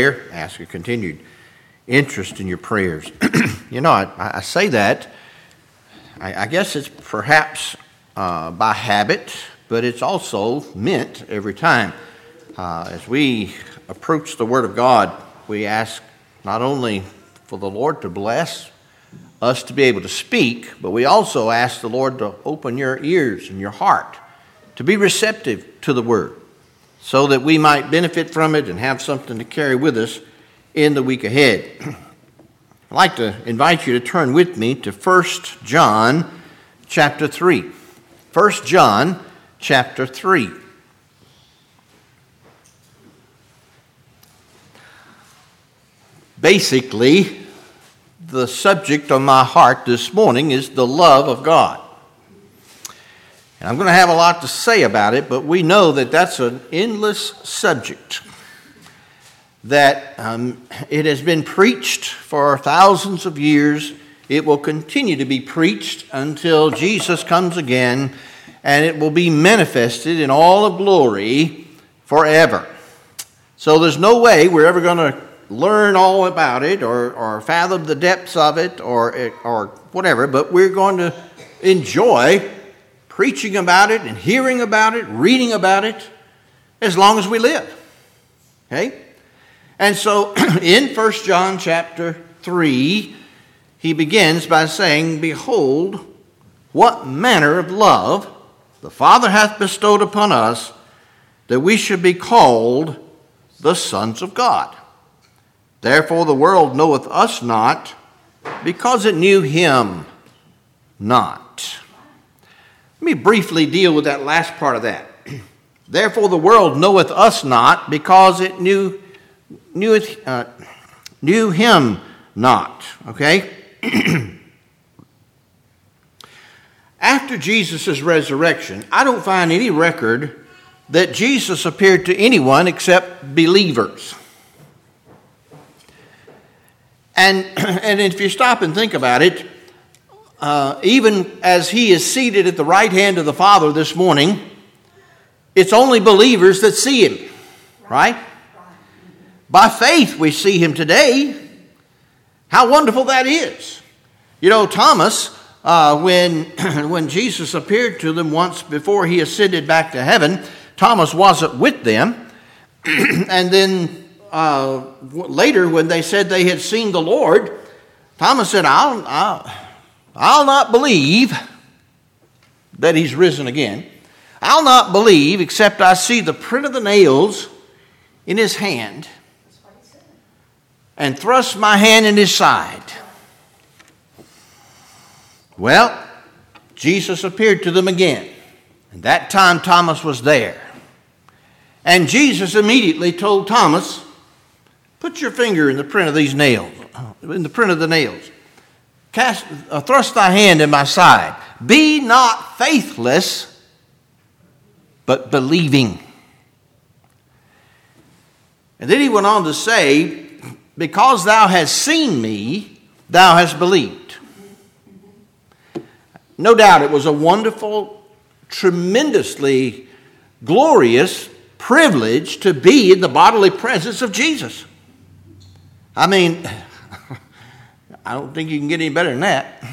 prayer. I ask your continued interest in your prayers. I say that, I guess it's perhaps by habit, but it's also meant every time. As we approach the Word of God, we ask not only for the Lord to bless us to be able to speak, but we also ask the Lord to open your ears and your heart to be receptive to the Word so that we might benefit from it and have something to carry with us in the week ahead. I'd like to invite you to turn with me to 1 John chapter 3. 1 John chapter 3. Basically, the subject of my heart this morning is the love of God. And I'm going to have a lot to say about it, but we know that that's an endless subject. That it has been preached for thousands of years. It will continue to be preached until Jesus comes again, and it will be manifested in all of glory forever. So there's no way we're ever going to learn all about it or fathom the depths of it or whatever, but we're going to enjoy preaching about it and hearing about it, reading about it, as long as we live. Okay? And so in 1 John chapter 3, he begins by saying, "Behold, what manner of love the Father hath bestowed upon us, that we should be called the sons of God. Therefore the world knoweth us not, because it knew him not." Let me briefly deal with that last part of that. Therefore the world knoweth us not, because it knew him not. Okay? After Jesus' resurrection, I don't find any record that Jesus appeared to anyone except believers. And if you stop and think about it, even as he is seated at the right hand of the Father this morning, it's only believers that see him, right? By faith we see him today. How wonderful that is. You know, Thomas, when Jesus appeared to them once before he ascended back to heaven, Thomas wasn't with them. And then later, when they said they had seen the Lord, Thomas said, I'll not believe that he's risen again. I'll not believe except I see the print of the nails in his hand and thrust my hand in his side. Well, Jesus appeared to them again. And that time Thomas was there. And Jesus immediately told Thomas, "Put your finger in the print of these nails, in the print of the nails. Thrust thy hand in my side. Be not faithless, but believing." And then he went on to say, "Because thou hast seen me, thou hast believed." No doubt it was a wonderful, tremendously glorious privilege to be in the bodily presence of Jesus. I mean, I don't think you can get any better than that.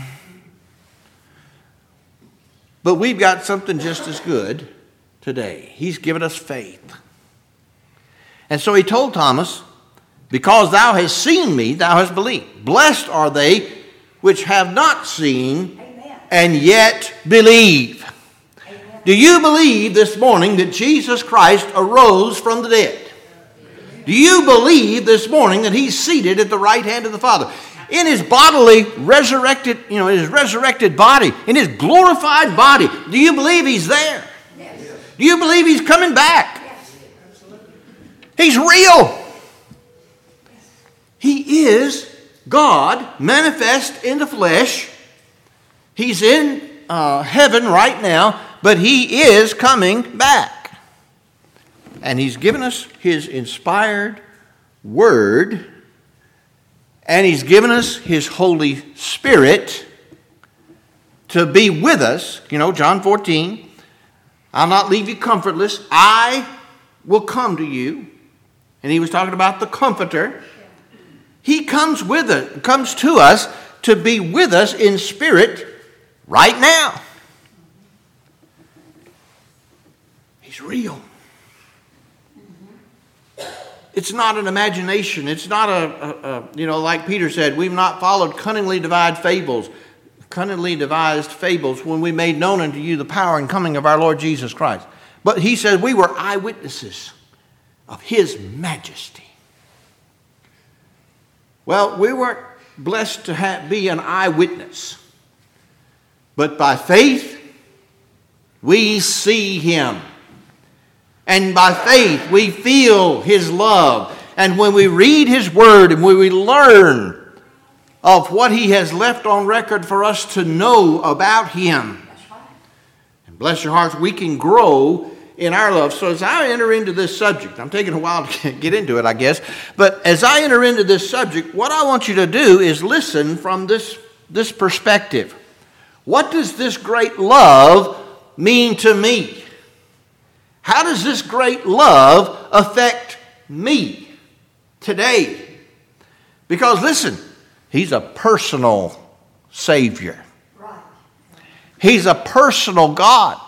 But we've got something just as good today. He's given us faith. And so he told Thomas, "Because thou hast seen me, thou hast believed. Blessed are they which have not seen and yet believe." Amen. Do you believe this morning that Jesus Christ arose from the dead? Do you believe this morning that he's seated at the right hand of the Father? In his bodily resurrected, in his resurrected body, in his glorified body, do you believe he's there? Yes. Do you believe he's coming back? Yes. He's real. He is God manifest in the flesh. He's in heaven right now, but he is coming back. And he's given us his inspired word, and he's given us his Holy Spirit to be with us. You know, John 14, "I'll not leave you comfortless. I will come to you." And he was talking about the Comforter. He comes to us to be with us in spirit right now. He's real. It's not an imagination. It's not like Peter said, we've not followed cunningly devised fables when we made known unto you the power and coming of our Lord Jesus Christ. But he said we were eyewitnesses of his majesty. Well, we weren't blessed to be an eyewitness. But by faith, we see him. And by faith, we feel his love. And when we read his word and when we learn of what he has left on record for us to know about him, and bless your hearts, we can grow in our love. So as I enter into this subject, I'm taking a while to get into it, I guess. But as I enter into this subject, what I want you to do is listen from this perspective. What does this great love mean to me? How does this great love affect me today? Because listen, he's a personal Savior. Right. He's a personal God.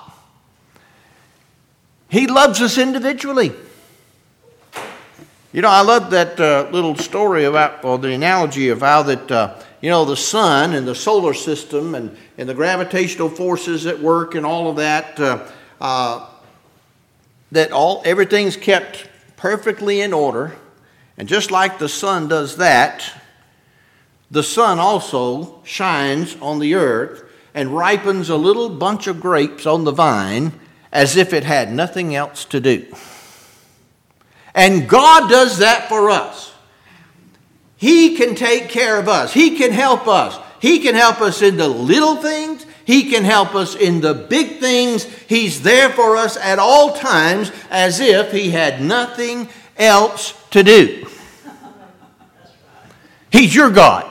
He loves us individually. I love that little story about, or the analogy of how that, the sun and the solar system and the gravitational forces at work and all of that, everything's kept perfectly in order. And just like the sun does that, the sun also shines on the earth and ripens a little bunch of grapes on the vine as if it had nothing else to do. And God does that for us. He can take care of us. He can help us. He can help us in the little things. He can help us in the big things. He's there for us at all times as if he had nothing else to do. He's your God.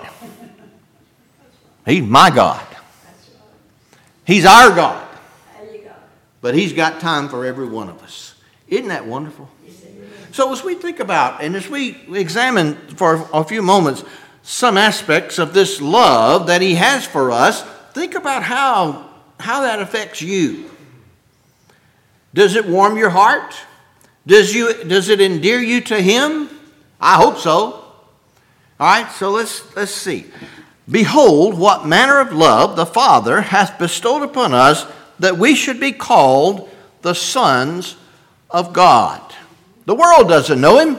He's my God. He's our God. But he's got time for every one of us. Isn't that wonderful? So as we think about and as we examine for a few moments some aspects of this love that he has for us, think about how that affects you. Does it warm your heart? Does it endear you to him? I hope so. All right, so let's see. Behold, what manner of love the Father hath bestowed upon us, that we should be called the sons of God. The world doesn't know him,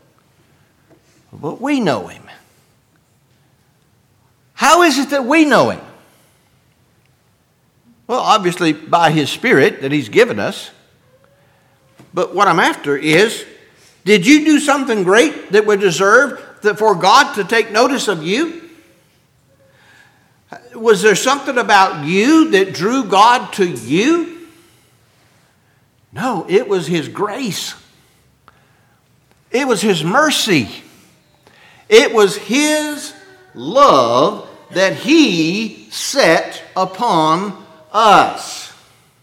but we know him. How is it that we know him? Well, obviously by his Spirit that he's given us. But what I'm after is, did you do something great that would deserve for God to take notice of you? Was there something about you that drew God to you? No, it was his grace. It was his mercy. It was his love that he set upon us.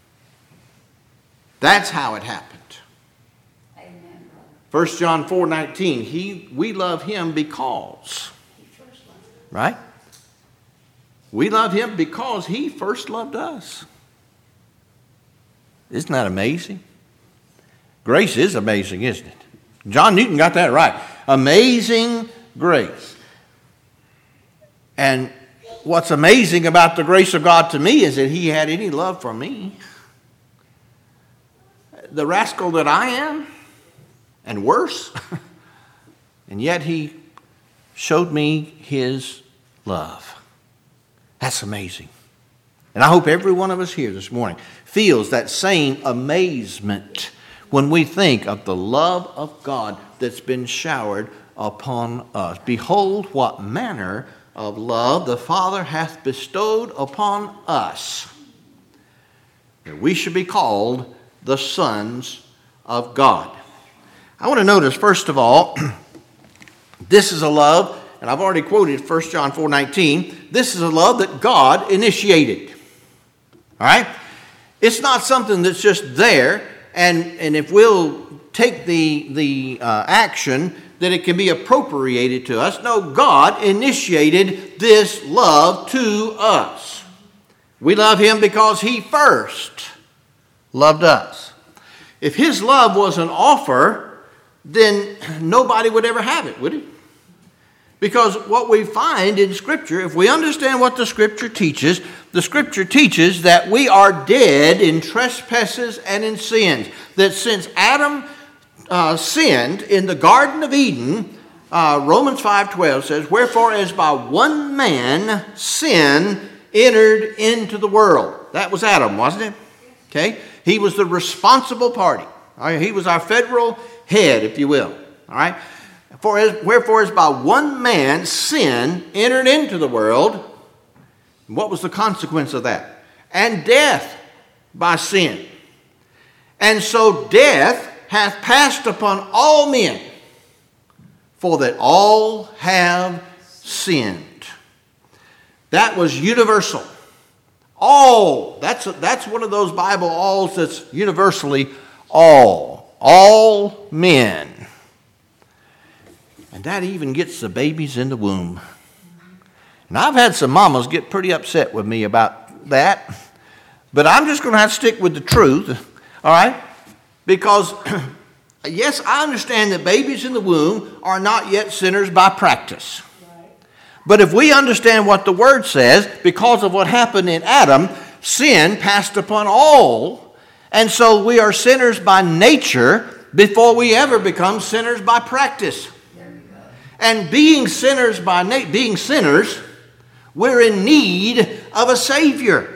That's how it happened. Amen. 1 John 4:19, we love him because. Right? We love him because he first loved us. Isn't that amazing? Grace is amazing, isn't it? John Newton got that right. Amazing grace. And what's amazing about the grace of God to me is that he had any love for me. The rascal that I am, and worse. And yet he showed me his love. That's amazing. And I hope every one of us here this morning feels that same amazement when we think of the love of God that's been showered upon us. Behold, what manner of love the Father hath bestowed upon us, that we should be called the sons of God. I want to notice, first of all, this is a love, and I've already quoted 1 John 4:19. This is a love that God initiated. All right? It's not something that's just there, and if we'll take the action that it can be appropriated to us. No, God initiated this love to us. We love him because he first loved us. If his love was an offer, then nobody would ever have it, would it? Because what we find in Scripture, if we understand what the Scripture teaches that we are dead in trespasses and in sins. That since Adam sinned in the Garden of Eden, Romans 5:12 says, wherefore as by one man sin entered into the world. That was Adam, wasn't it? Okay? He was the responsible party. He was our federal head, if you will. All right? Wherefore as by one man sin entered into the world. What was the consequence of that? And death by sin. And so death hath passed upon all men, for that all have sinned. That was universal. All. That's one of those Bible alls that's universally all. All men. And that even gets the babies in the womb. And I've had some mamas get pretty upset with me about that. But I'm just going to have to stick with the truth. All right? Because, yes, I understand that babies in the womb are not yet sinners by practice. But if we understand what the Word says, because of what happened in Adam, sin passed upon all. And so we are sinners by nature before we ever become sinners by practice. And being sinners, we're in need of a Savior.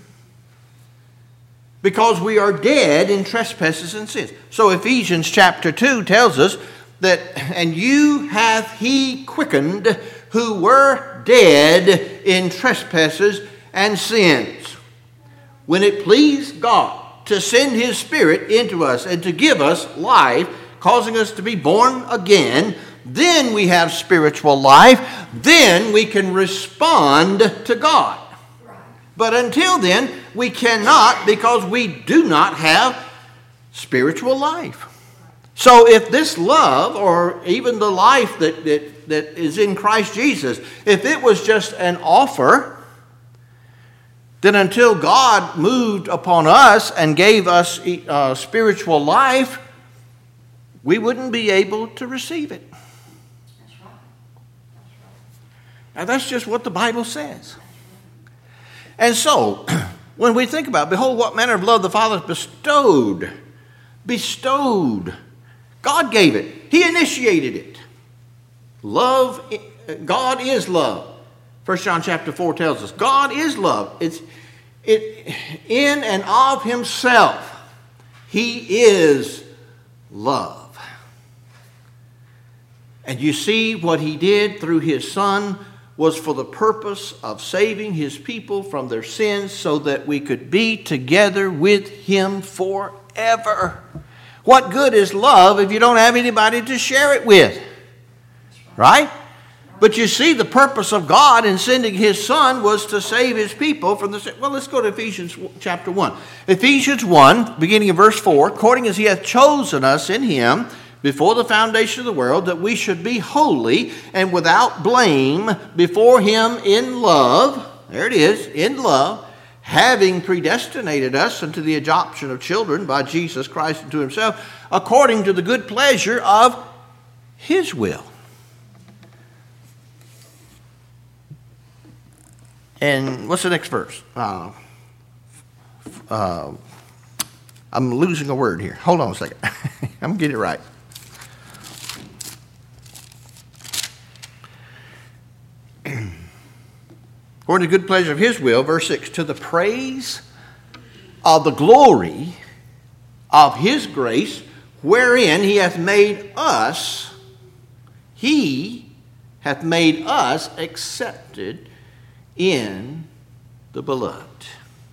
Because we are dead in trespasses and sins. So Ephesians chapter 2 tells us that, and you hath he quickened who were dead in trespasses and sins. When it pleased God to send his Spirit into us and to give us life, causing us to be born again, then we have spiritual life. Then we can respond to God. But until then, we cannot, because we do not have spiritual life. So if this love, or even the life that is in Christ Jesus, if it was just an offer, then until God moved upon us and gave us spiritual life, we wouldn't be able to receive it. Now that's just what the Bible says. And so, when we think about, behold, what manner of love the Father bestowed. God gave it. He initiated it. Love, God is love. 1 John chapter 4 tells us, God is love. It's in and of himself. He is love. And you see what he did through his Son was for the purpose of saving his people from their sins so that we could be together with him forever. What good is love if you don't have anybody to share it with? Right? But you see, the purpose of God in sending his Son was to save his people from the sin. Well, let's go to Ephesians chapter 1. Ephesians 1, beginning of verse 4, according as he hath chosen us in him before the foundation of the world, that we should be holy and without blame before him in love. There it is, in love, having predestinated us unto the adoption of children by Jesus Christ unto himself, according to the good pleasure of his will. And what's the next verse? I'm losing a word here. Hold on a second. I'm going to get it right. According to the good pleasure of his will, verse 6, to the praise of the glory of his grace, wherein he hath made us accepted in the beloved.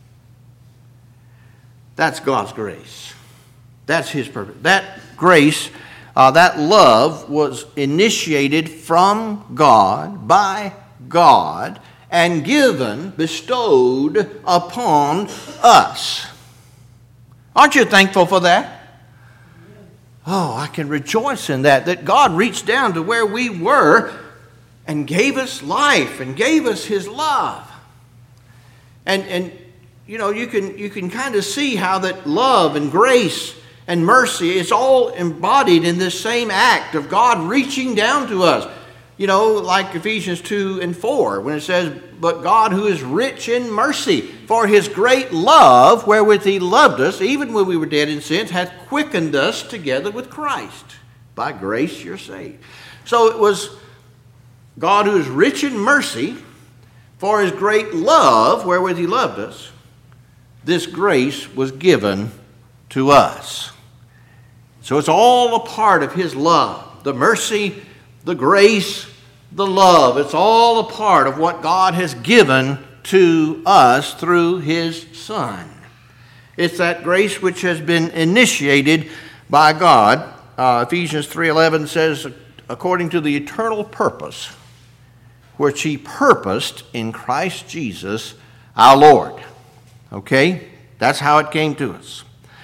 That's God's grace. That's his purpose. That grace, that love was initiated from God, by God, and bestowed upon us. Aren't you thankful for that? Oh, I can rejoice in that God reached down to where we were and gave us life and gave us his love. And you know, you can kind of see how that love and grace and mercy is all embodied in this same act of God reaching down to us. You know, like Ephesians 2 and 4, when it says, but God who is rich in mercy, for his great love, wherewith he loved us, even when we were dead in sins, hath quickened us together with Christ. By grace you're saved. So it was God who is rich in mercy, for his great love, wherewith he loved us. This grace was given to us. So it's all a part of his love. The mercy, the grace, the love. It's all a part of what God has given to us through his Son. It's that grace which has been initiated by God. Ephesians 3:11 says, according to the eternal purpose which he purposed in Christ Jesus our Lord. Okay? That's how it came to us.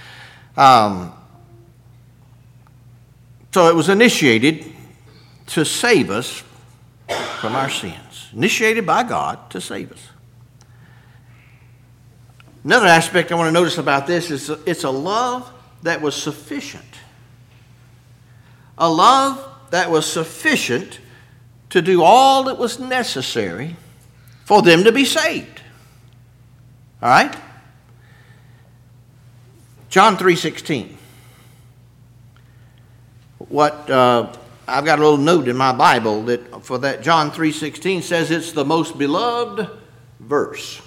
So it was initiated to save us from our sins. Initiated by God to save us. Another aspect I want to notice about this is it's a love that was sufficient. A love that was sufficient to do all that was necessary for them to be saved. All right? John 3:16. I've got a little note in my Bible that for that John 3:16 says it's the most beloved verse.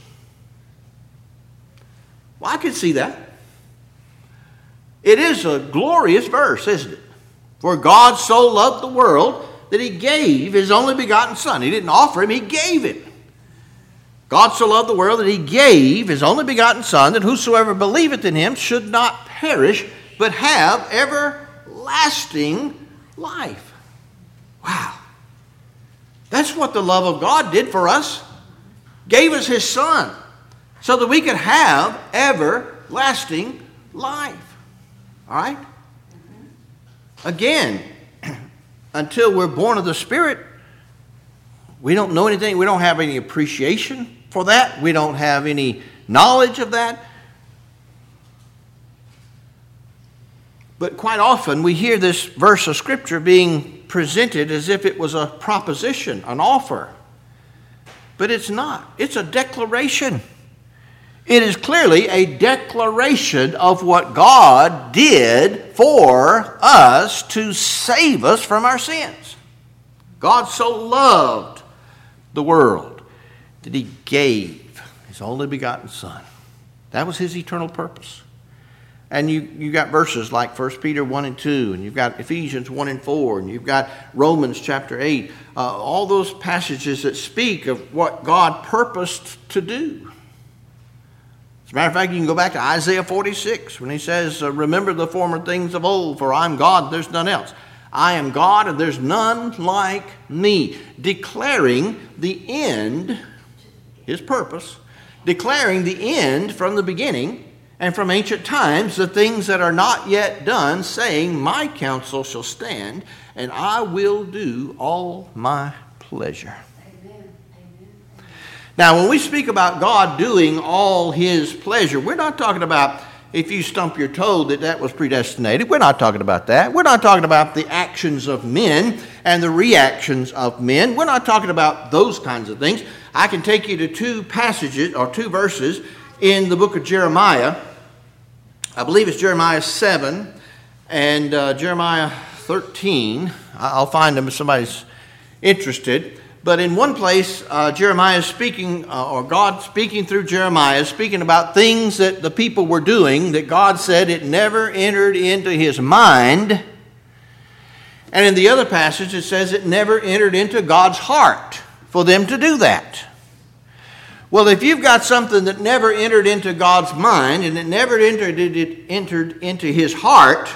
Well, I can see that. It is a glorious verse, isn't it? For God so loved the world that he gave his only begotten Son. He didn't offer him, he gave him. God so loved the world that he gave his only begotten Son, that whosoever believeth in him should not perish, but have everlasting life. Wow. That's what the love of God did for us. Gave us his Son so that we could have everlasting life. All right? Again, until we're born of the Spirit, we don't know anything. We don't have any appreciation for that. We don't have any knowledge of that. But quite often we hear this verse of Scripture being presented as if it was a proposition, an offer. But it's not. It's a declaration. It is clearly a declaration of what God did for us to save us from our sins. God so loved the world that he gave his only begotten Son. That was his eternal purpose. And you got verses like 1 Peter 1 and 2, and you've got Ephesians 1 and 4, and you've got Romans chapter 8. All those passages that speak of what God purposed to do. As a matter of fact, you can go back to Isaiah 46 when he says, remember the former things of old, for I am God, there's none else. I am God, and there's none like me. Declaring the end, his purpose, declaring the end from the beginning, and from ancient times, the things that are not yet done, saying, my counsel shall stand, and I will do all my pleasure. Amen. Amen. Now, when we speak about God doing all his pleasure, we're not talking about if you stump your toe that was predestinated. We're not talking about that. We're not talking about the actions of men and the reactions of men. We're not talking about those kinds of things. I can take you to two passages or two verses in the book of Jeremiah. I believe it's Jeremiah 7 and Jeremiah 13. I'll find them if somebody's interested. But in one place, Jeremiah is speaking, or God speaking through Jeremiah, speaking about things that the people were doing that God said it never entered into his mind. And in the other passage, it says it never entered into God's heart for them to do that. Well, if you've got something that never entered into God's mind and it never entered into his heart,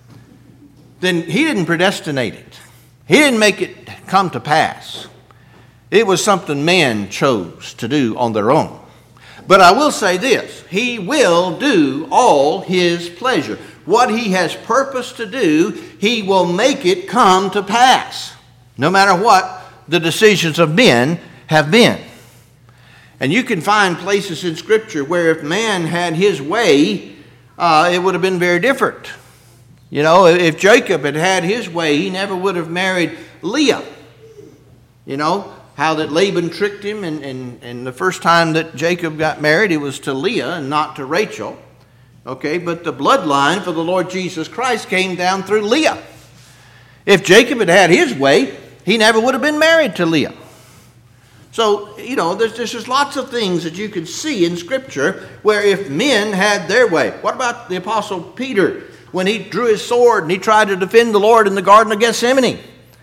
then he didn't predestinate it. He didn't make it come to pass. It was something man chose to do on their own. But I will say this, he will do all his pleasure. what he has purposed to do, he will make it come to pass, no matter what the decisions of men have been. And you can find places in Scripture where if man had his way, it would have been very different. You know, if Jacob had had his way, he never would have married Leah. You know, how that Laban tricked him, and the first time that Jacob got married, it was to Leah and not to Rachel. Okay, but the bloodline for the Lord Jesus Christ came down through Leah. If Jacob had had his way, he never would have been married to Leah. So, you know, there's just lots of things that you can see in Scripture where if men had their way. What about the Apostle Peter when he drew his sword and he tried to defend the Lord in the Garden of Gethsemane?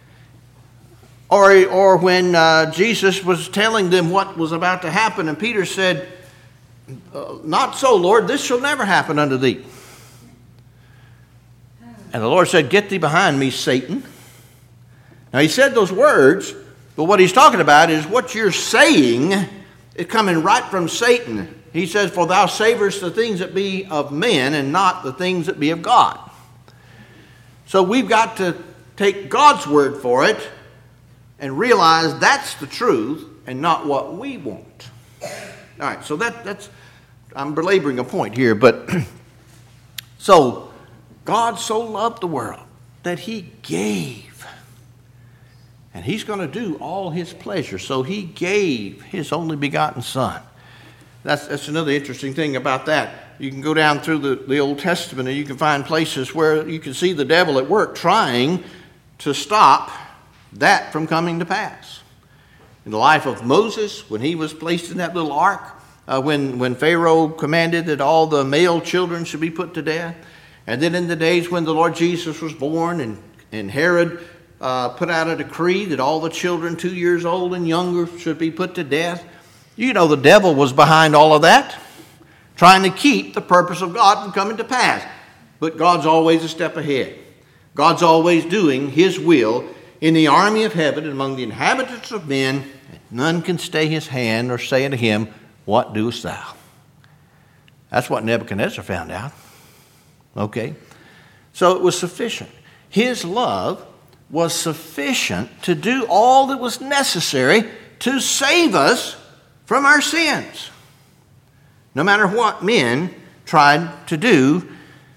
Or when Jesus was telling them what was about to happen, and Peter said, "Not so, Lord, this shall never happen unto thee." And the Lord said, "Get thee behind me, Satan." Now he said those words, but what he's talking about is what you're saying is coming right from Satan. He says, "For thou savorest the things that be of men and not the things that be of God." So we've got to take God's word for it and realize that's the truth and not what we want. All right, so that's I'm belaboring a point here, but so God so loved the world that he gave. And he's going to do all his pleasure. So he gave his only begotten Son. That's another interesting thing about that. You can go down through the Old Testament and you can find places where you can see the devil at work trying to stop that from coming to pass. In the life of Moses, when he was placed in that little ark, when Pharaoh commanded that all the male children should be put to death, and then in the days when the Lord Jesus was born and Herod put out a decree that all the children 2 years old and younger should be put to death. You know the devil was behind all of that, trying to keep the purpose of God from coming to pass. But God's always a step ahead. God's always doing his will in the army of heaven and among the inhabitants of men. None can stay his hand or say unto him, "What doest thou?" That's what Nebuchadnezzar found out. Okay? So it was sufficient. His love was sufficient to do all that was necessary to save us from our sins. No matter what men tried to do.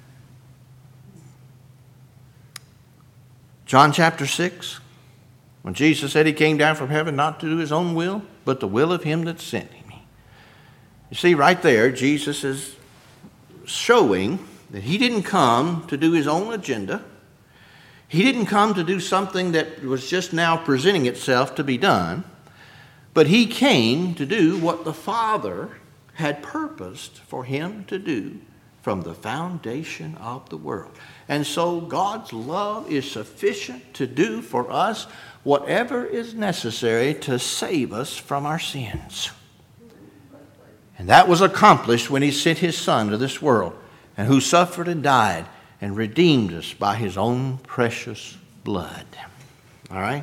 John chapter 6, when Jesus said he came down from heaven not to do his own will, but the will of him that sent him. You see, right there, Jesus is showing that he didn't come to do his own agenda. He didn't come to do something that was just now presenting itself to be done, but he came to do what the Father had purposed for him to do from the foundation of the world. And so God's love is sufficient to do for us whatever is necessary to save us from our sins. And that was accomplished when he sent his Son to this world, and who suffered and died and redeemed us by his own precious blood. All right?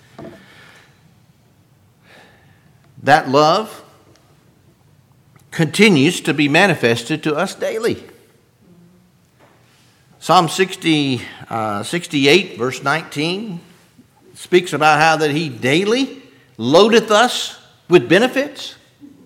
That love continues to be manifested to us daily. Psalm 68, verse 19, speaks about how that he daily loadeth us with benefits.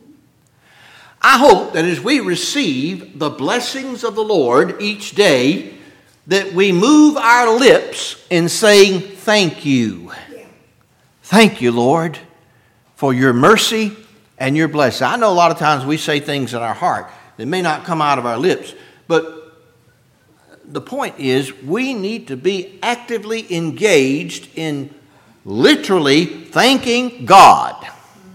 I hope that as we receive the blessings of the Lord each day, that we move our lips in saying, "Thank you. Thank you, Lord, for your mercy and your blessing." I know a lot of times we say things in our heart that may not come out of our lips, but the point is we need to be actively engaged in literally thanking God.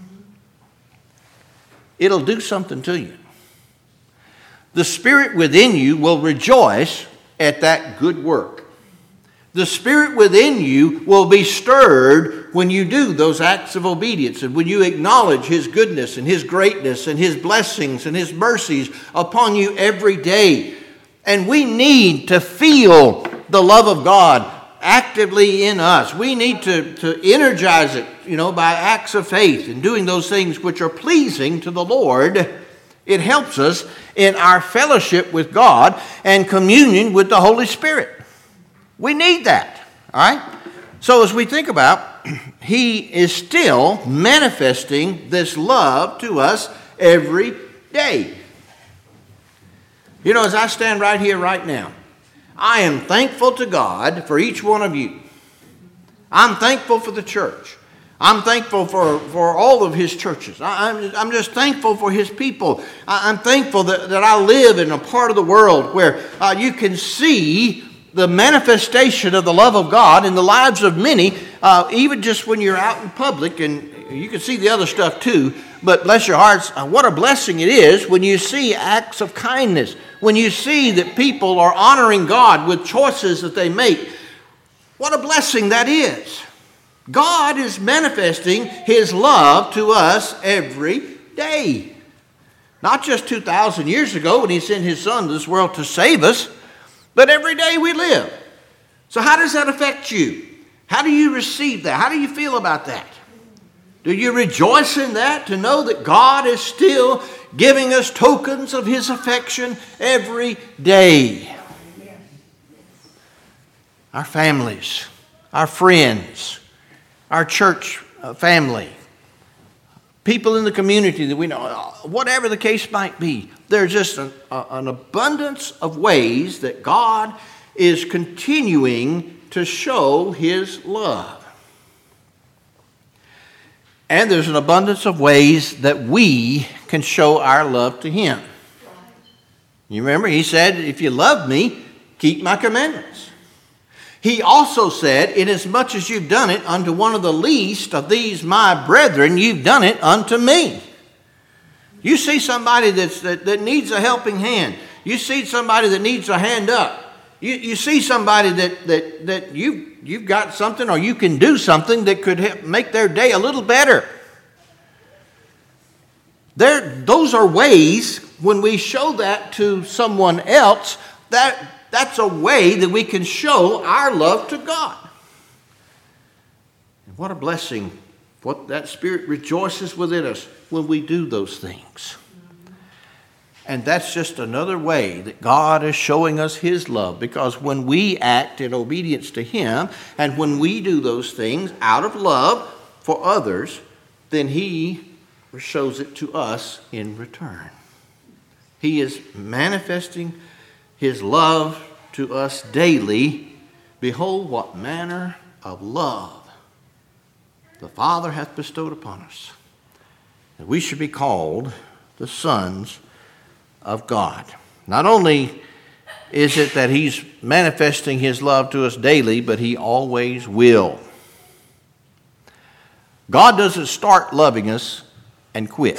It'll do something to you. The Spirit within you will rejoice at that good work. The Spirit within you will be stirred when you do those acts of obedience and when you acknowledge his goodness and his greatness and his blessings and his mercies upon you every day. And we need to feel the love of God actively in us. We need to energize it, by acts of faith and doing those things which are pleasing to the Lord It helps us in our fellowship with God and communion with the Holy Spirit. We need that, all right? So as we think about, he is still manifesting this love to us every day. You know, as I stand right here right now, I am thankful to God for each one of you. I'm thankful for the church. I'm thankful for all of his churches. I'm just thankful for his people. I'm thankful that I live in a part of the world where you can see the manifestation of the love of God in the lives of many, even just when you're out in public, and you can see the other stuff too. But bless your hearts, what a blessing it is when you see acts of kindness, when you see that people are honoring God with choices that they make. What a blessing that is. God is manifesting his love to us every day. Not just 2,000 years ago when he sent his son to this world to save us, but every day we live. So how does that affect you? How do you receive that? How do you feel about that? Do you rejoice in that, to know that God is still giving us tokens of his affection every day? Our families, our friends, our church family, people in the community that we know, whatever the case might be, there's just an abundance of ways that God is continuing to show his love. And there's an abundance of ways that we can show our love to him. You remember, he said, if you love me, keep my commandments. He also said, inasmuch as you've done it unto one of the least of these my brethren, you've done it unto me. You see somebody that needs a helping hand. You see somebody that needs a hand up. You see somebody that you've got something, or you can do something that could help make their day a little better. Those are ways when we show that to someone else, that's a way that we can show our love to God. And what a blessing. What that Spirit rejoices within us when we do those things. And that's just another way that God is showing us his love, because when we act in obedience to him, and when we do those things out of love for others, then he shows it to us in return. He is manifesting his love to us daily. Behold, what manner of love the Father hath bestowed upon us, that we should be called the sons of God. Not only is it that he's manifesting his love to us daily, but he always will. God doesn't start loving us and quit.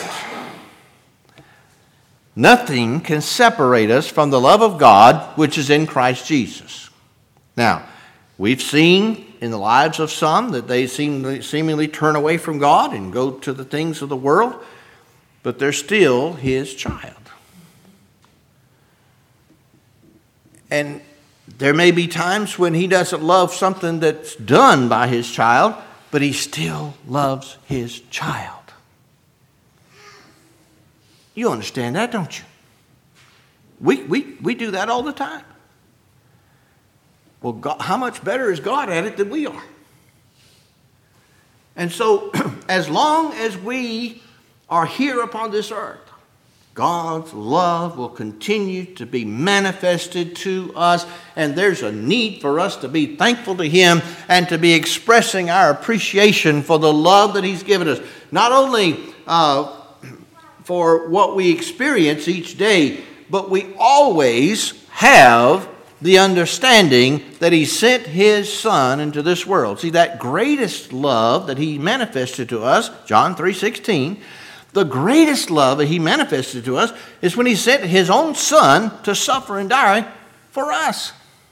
Nothing can separate us from the love of God which is in Christ Jesus. Now, we've seen in the lives of some that they seemingly turn away from God and go to the things of the world, but they're still his child. And there may be times when he doesn't love something that's done by his child, but he still loves his child. You understand that, don't you? We do that all the time. Well, God, how much better is God at it than we are? And so, as long as we are here upon this earth, God's love will continue to be manifested to us, and there's a need for us to be thankful to him and to be expressing our appreciation for the love that he's given us. Not only for what we experience each day, but we always have the understanding that he sent his son into this world. See, that greatest love that he manifested to us, John 3:16, the greatest love that he manifested to us is when he sent his own son to suffer and die for us.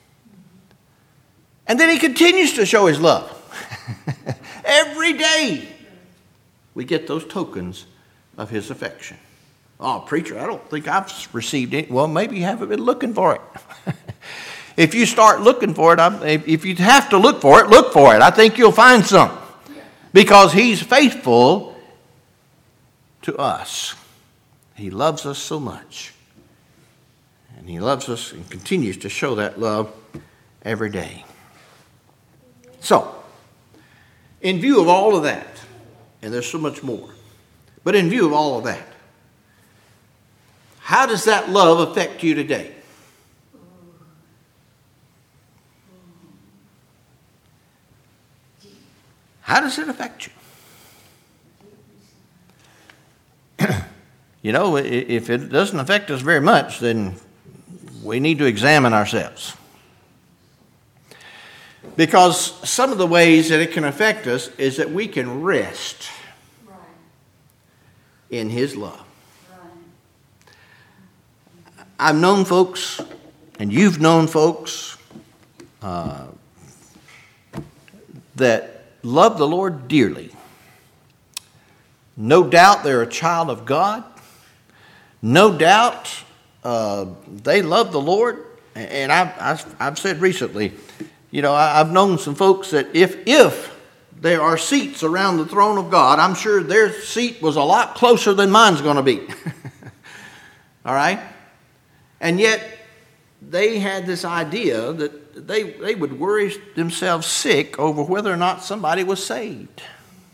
And then he continues to show his love. Every day we get those tokens of his affection. Oh, preacher, I don't think I've received it. Well, maybe you haven't been looking for it. If you start looking for it, if you have to look for it, look for it. I think you'll find some. Because he's faithful to us. He loves us so much. And he loves us and continues to show that love every day. So, in view of all of that, and there's so much more, but in view of all of that, how does that love affect you today? How does it affect you? You know, if it doesn't affect us very much, then we need to examine ourselves. Because some of the ways that it can affect us is that we can rest in His love. I've known folks, and you've known folks, that love the Lord dearly. No doubt they're a child of God. No doubt they love the Lord. And I've said recently, you know, I've known some folks that if there are seats around the throne of God, I'm sure their seat was a lot closer than mine's going to be. All right? And yet they had this idea that they would worry themselves sick over whether or not somebody was saved.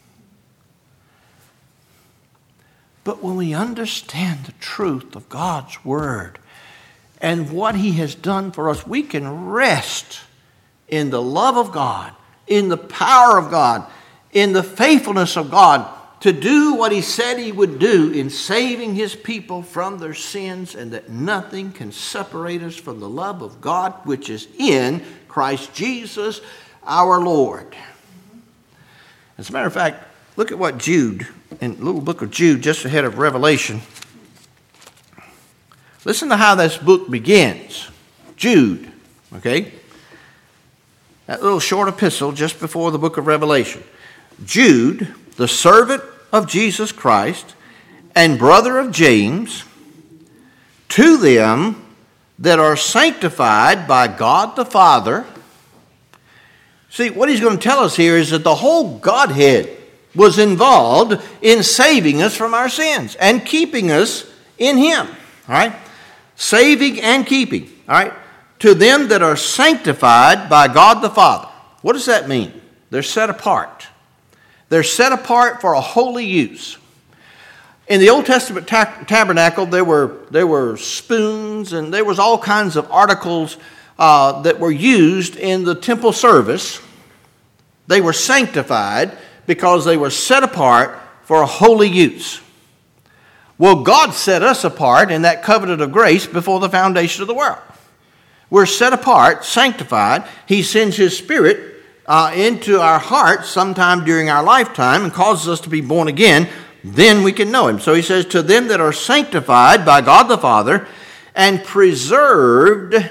But when we understand the truth of God's Word and what He has done for us, we can rest in the love of God, in the power of God, in the faithfulness of God to do what He said He would do in saving His people from their sins, and that nothing can separate us from the love of God which is in Christ Jesus our Lord. As a matter of fact, look at what Jude, in the little book of Jude, just ahead of Revelation. Listen to how this book begins. Jude, okay? That little short epistle just before the book of Revelation. Jude, the servant of Jesus Christ and brother of James, to them that are sanctified by God the Father. See, what he's going to tell us here is that the whole Godhead was involved in saving us from our sins and keeping us in Him. All right? Saving and keeping. All right? To them that are sanctified by God the Father. What does that mean? They're set apart. They're set apart for a holy use. In the Old Testament tabernacle, there were spoons and there was all kinds of articles that were used in the temple service. They were sanctified because they were set apart for a holy use. Well, God set us apart in that covenant of grace before the foundation of the world. We're set apart, sanctified. He sends His Spirit into our hearts sometime during our lifetime and causes us to be born again. Then we can know Him. So He says, to them that are sanctified by God the Father and preserved. Do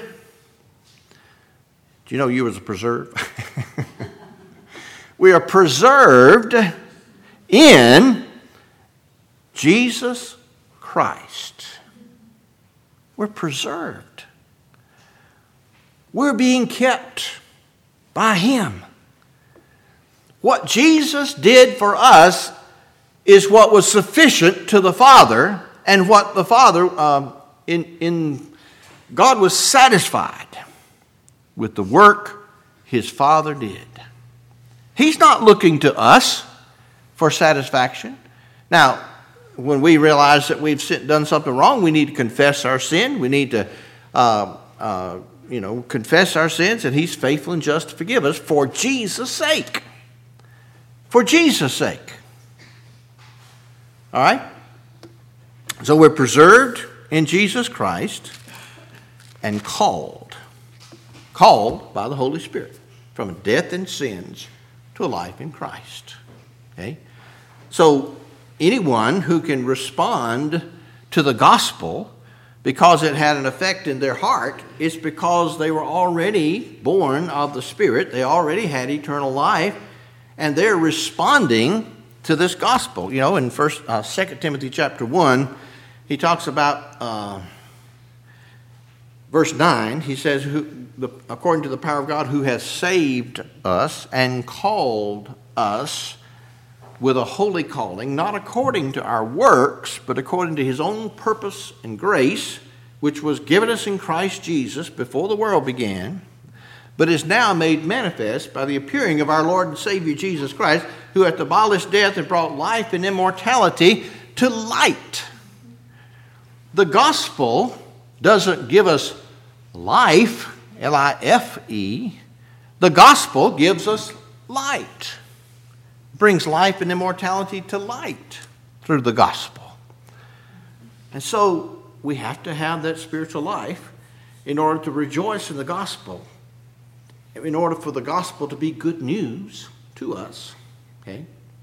you know you was a preserve? We are preserved in Jesus Christ. We're preserved. We're being kept by Him. What Jesus did for us is what was sufficient to the Father, and what the Father, God was satisfied with the work His Father did. He's not looking to us for satisfaction. Now, when we realize that we've done something wrong, we need to confess our sin. We need to, confess our sins, and He's faithful and just to forgive us for Jesus' sake. For Jesus' sake. All right? So we're preserved in Jesus Christ and called by the Holy Spirit from death and sins to a life in Christ. Okay? So anyone who can respond to the gospel because it had an effect in their heart, it's because they were already born of the Spirit. They already had eternal life, and they're responding to this gospel. You know, in 2 Timothy chapter 1, he talks about verse 9. He says, according to the power of God, who has saved us and called us with a holy calling, not according to our works, but according to his own purpose and grace, which was given us in Christ Jesus before the world began, but is now made manifest by the appearing of our Lord and Savior Jesus Christ, who hath abolished death and brought life and immortality to light. The gospel doesn't give us life, L-I-F-E. The gospel gives us light. Brings life and immortality to light through the gospel. And so we have to have that spiritual life in order to rejoice in the gospel, in order for the gospel to be good news to us. Okay?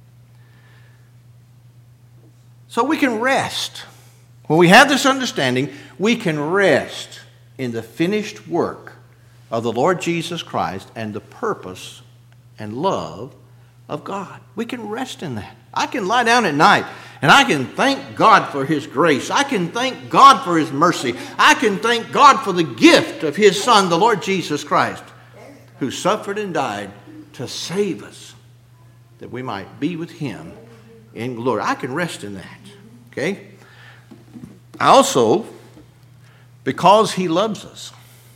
So we can rest. When we have this understanding, we can rest in the finished work of the Lord Jesus Christ and the purpose and love of God. We can rest in that. I can lie down at night and I can thank God for his grace. I can thank God for his mercy. I can thank God for the gift of his Son, the Lord Jesus Christ, who suffered and died to save us, that we might be with him in glory. I can rest in that. Okay? Also, because he loves us,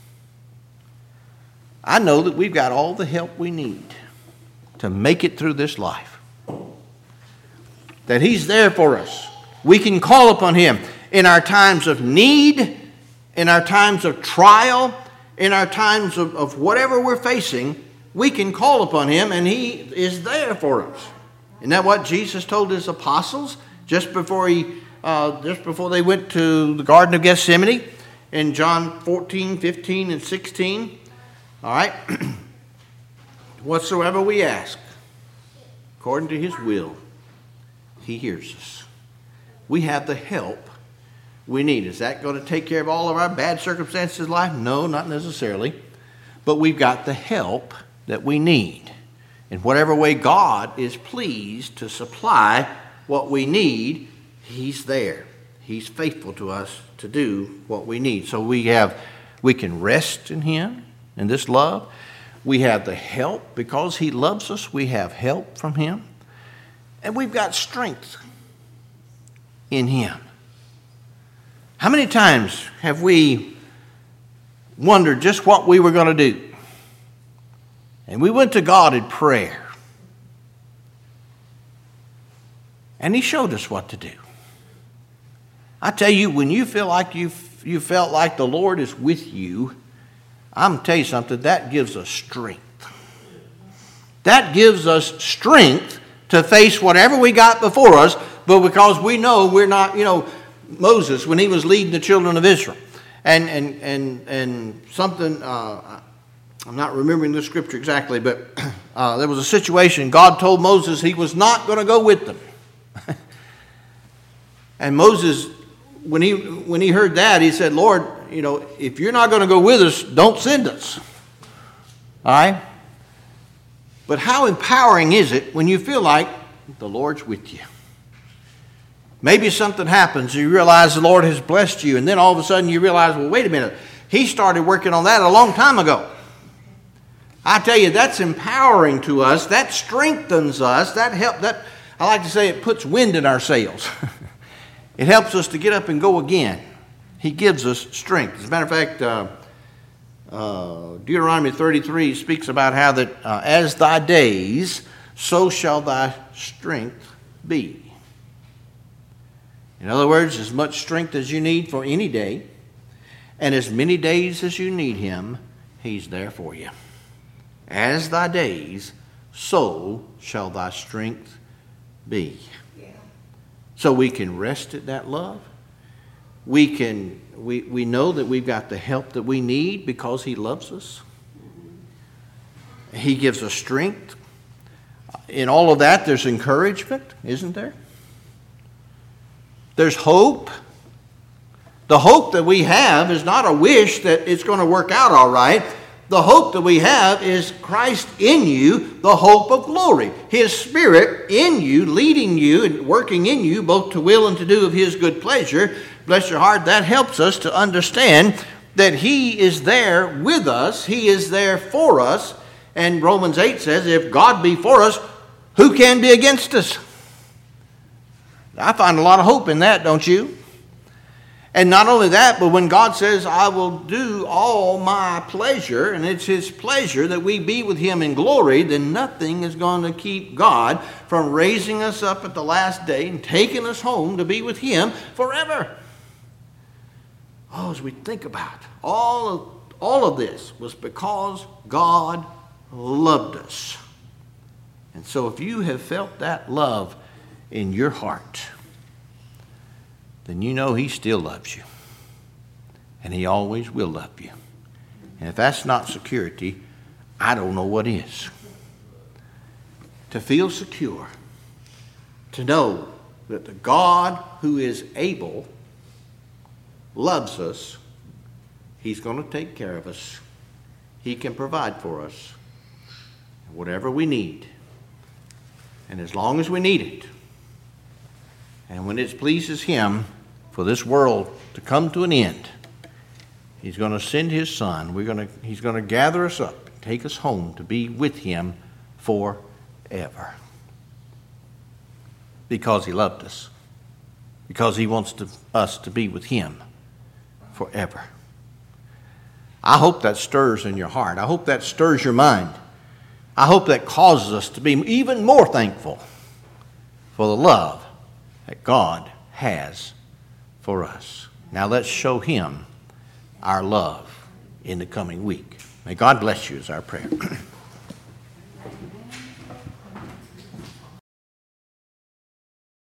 I know that we've got all the help we need to make it through this life. That he's there for us. We can call upon him in our times of need, in our times of trial, in our times of whatever we're facing. We can call upon him and he is there for us. Isn't that what Jesus told his apostles just before they went to the Garden of Gethsemane in John 14, 15, and 16? All right? Whatsoever we ask, according to his will, he hears us. We have the help we need. Is that going to take care of all of our bad circumstances in life? No, not necessarily. But we've got the help that we need. In whatever way God is pleased to supply what we need, he's there. He's faithful to us to do what we need. So we can rest in him, in this love. We have the help. Because he loves us, we have help from him. And we've got strength in him. How many times have we wondered just what we were going to do? And we went to God in prayer. And he showed us what to do. I tell you, when you feel like you felt like the Lord is with you, I'm going to tell you something, that gives us strength. That gives us strength to face whatever we got before us, but because we know we're not, Moses, when he was leading the children of Israel, and something, I'm not remembering the scripture exactly, but there was a situation, God told Moses he was not going to go with them. And Moses, when he heard that, he said, Lord, if you're not going to go with us, don't send us. All right? But how empowering is it when you feel like the Lord's with you? Maybe something happens, you realize the Lord has blessed you, and then all of a sudden you realize, well, wait a minute, he started working on that a long time ago. I tell you, that's empowering to us, that strengthens us, that I like to say it puts wind in our sails. It helps us to get up and go again. He gives us strength. As a matter of fact, Deuteronomy 33 speaks about how that as thy days, so shall thy strength be. In other words, as much strength as you need for any day, and as many days as you need him, he's there for you. As thy days, so shall thy strength be. Yeah. So we can rest in that love. We know that we've got the help that we need because he loves us. He gives us strength. In all of that, there's encouragement, isn't there? There's hope. The hope that we have is not a wish that it's going to work out all right. The hope that we have is Christ in you, the hope of glory. His Spirit in you, leading you and working in you, both to will and to do of his good pleasure. Bless your heart, that helps us to understand that he is there with us. He is there for us. And Romans 8 says, if God be for us, who can be against us? I find a lot of hope in that, don't you? And not only that, but when God says, I will do all my pleasure, and it's his pleasure that we be with him in glory, then nothing is going to keep God from raising us up at the last day and taking us home to be with him forever. Oh, as we think about all of this was because God loved us. And so if you have felt that love in your heart, then you know he still loves you. And he always will love you. And if that's not security, I don't know what is. To feel secure, to know that the God who is able loves us, he's going to take care of us. He can provide for us whatever we need. And as long as we need it, and when it pleases him for this world to come to an end, he's going to send his son. He's going to gather us up and take us home to be with him forever. Because he loved us. Because he wants us to be with him forever. I hope that stirs in your heart. I hope that stirs your mind. I hope that causes us to be even more thankful for the love that God has for us. Now let's show him our love in the coming week. May God bless you is our prayer.